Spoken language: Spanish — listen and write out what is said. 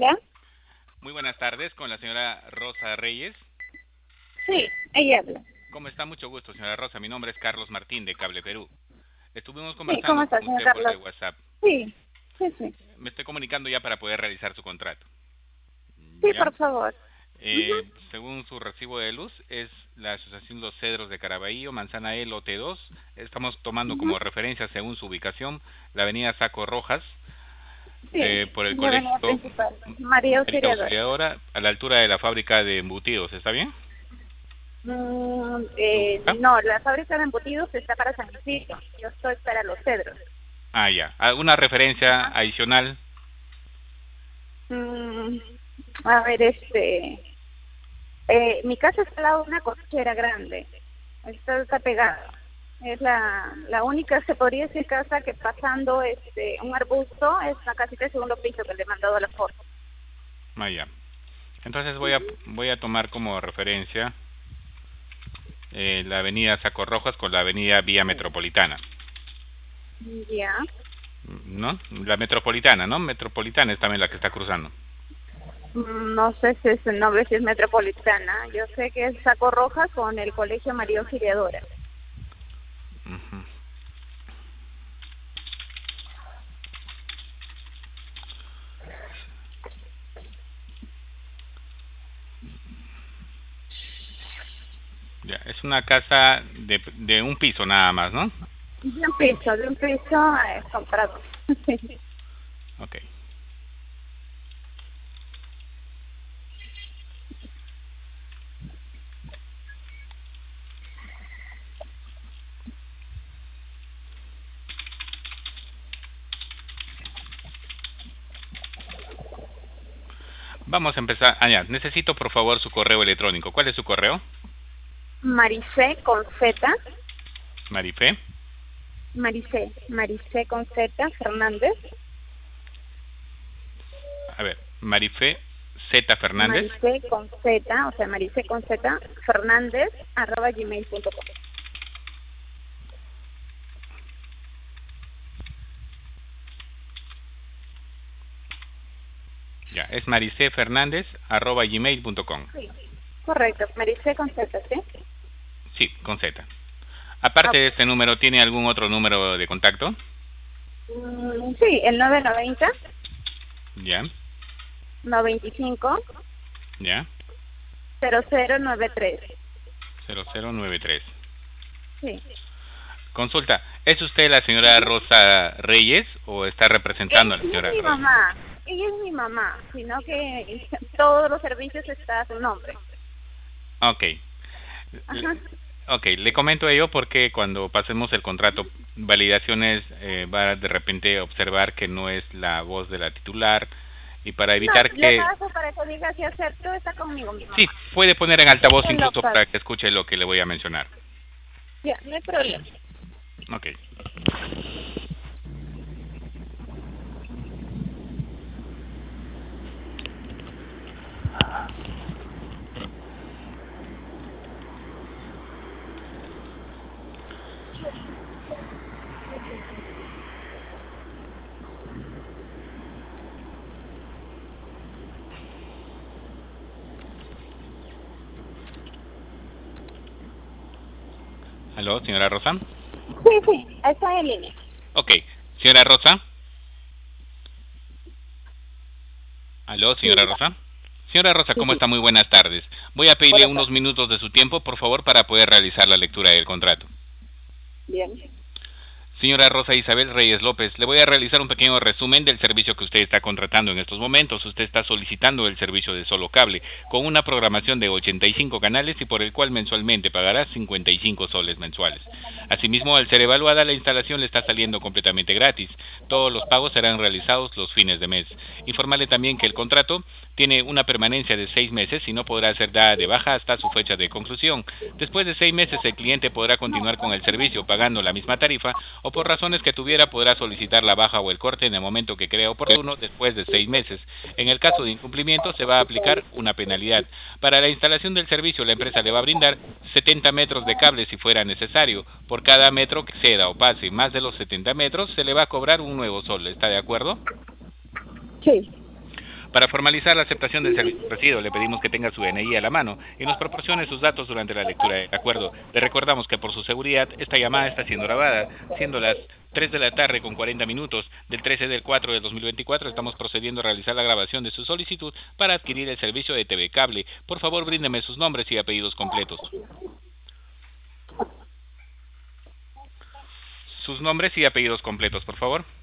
Hola. Muy buenas tardes con la señora Rosa Reyes. Sí, ella habla. ¿Cómo está? Mucho gusto, señora Rosa. Mi nombre es Carlos Martín de Cable Perú. Estuvimos Sí, ¿cómo conversando está, con señor usted por Carlos? el WhatsApp. Sí, sí, sí. Me estoy comunicando ya para poder realizar su contrato. Sí, ¿Ya? por favor. Ujú. Según su recibo de luz, es la Asociación Los Cedros de Caraballo, Manzana E, Lote 2. Estamos tomando Ujú. como referencia, según su ubicación, la avenida Saco Rojas, Sí, por el la avenida colegio principal. María María Auxiliadora. Auxiliadora, a la altura de la fábrica de embutidos. ¿Está bien? ¿Me ubica? No, la fábrica de embutidos está para San Isidro. Yo estoy para Los Cedros. Ah, ya. ¿Alguna referencia Ajá. adicional? Mm, a ver, mi casa está al lado de una cochera grande. Está pegada. Es la única, se podría decir, casa que pasando un arbusto es la casita de segundo piso que le he mandado a la foto. Ah, ya. Entonces voy a tomar como referencia la avenida Saco Rojas con la avenida Vía Metropolitana. Ya. ¿No? La Metropolitana, ¿no? Metropolitana es también la que está cruzando. No sé si es el nombre, si es metropolitana. Yo sé que es Saco Rojas con el Colegio María Auxiliadora. Ujú. Ya, es una casa de un piso nada más, ¿no? De un piso comprado. Ok. Vamos a empezar. Ah, ya. Necesito por favor su correo electrónico. ¿Cuál es su correo? Maricé con Z. Marife. Maricé con Z, Fernández. A ver, Marife Z Fernández. Maricé con Z, o sea, Maricé con Z, Fernández, @gmail.com. Ya, es maricefernández@gmail.com. Sí, correcto, Maricé con Z, ¿sí? Sí, con Z. Ah, Aparte de este número, ¿tiene algún otro número de contacto? sí, el 990 Ya, 95 ya. 0093. 0093. Sí. Consulta, ¿es usted la señora Ujú. Rosa Reyes o está representando a la Ella es señora mi Reyes? mamá, ella es mi mamá, sino que todos los servicios está a su nombre. Ok. Ajá. Ok, le comento ello porque cuando pasemos el contrato validaciones va de repente a observar que no es la voz de la titular y para No, evitar le que... paso para que diga si acepto, está conmigo mi Sí, mamá. puede poner en altavoz Se lo incluso paso. para que escuche lo que le voy a mencionar. Ya, no hay problema. Ok. ¿Aló, señora Rosa? Sí, sí, está en línea. Ok, señora Rosa. ¿Aló, Sí, señora Rosa? Señora Rosa, sí, ¿cómo sí. está? Muy buenas tardes. Voy a pedirle Buenas unos tardes. minutos de su tiempo, por favor, para poder realizar la lectura del contrato. Bien. Señora Rosa Isabel Reyes López, le voy a realizar un pequeño resumen del servicio que usted está contratando en estos momentos. Usted está solicitando el servicio de solo cable, con una programación de 85 canales y por el cual mensualmente pagará 55 soles mensuales. Asimismo, al ser evaluada, la instalación le está saliendo completamente gratis. Todos los pagos serán realizados los fines de mes. Informarle también que el contrato tiene una permanencia de 6 meses y no podrá ser dada de baja hasta su fecha de conclusión. Después de 6 meses, el cliente podrá continuar con el servicio pagando la misma tarifa o por razones que tuviera podrá solicitar la baja o el corte en el momento que crea oportuno después de 6 meses. En el caso de incumplimiento se va a aplicar una penalidad. Para la instalación del servicio la empresa le va a brindar 70 metros de cable si fuera necesario. Por cada metro que ceda o pase más de los 70 metros se le va a cobrar un nuevo sol. ¿Está de acuerdo? Sí. Para formalizar la aceptación del servicio ofrecido, le pedimos que tenga su DNI a la mano y nos proporcione sus datos durante la lectura del acuerdo. Le recordamos que por su seguridad, esta llamada está siendo grabada, siendo las 3 de la tarde con 40 minutos del 13 del 4 del 2024. Estamos procediendo a realizar la grabación de su solicitud para adquirir el servicio de TV Cable. Por favor, bríndeme sus nombres y apellidos completos. Sus nombres y apellidos completos, por favor.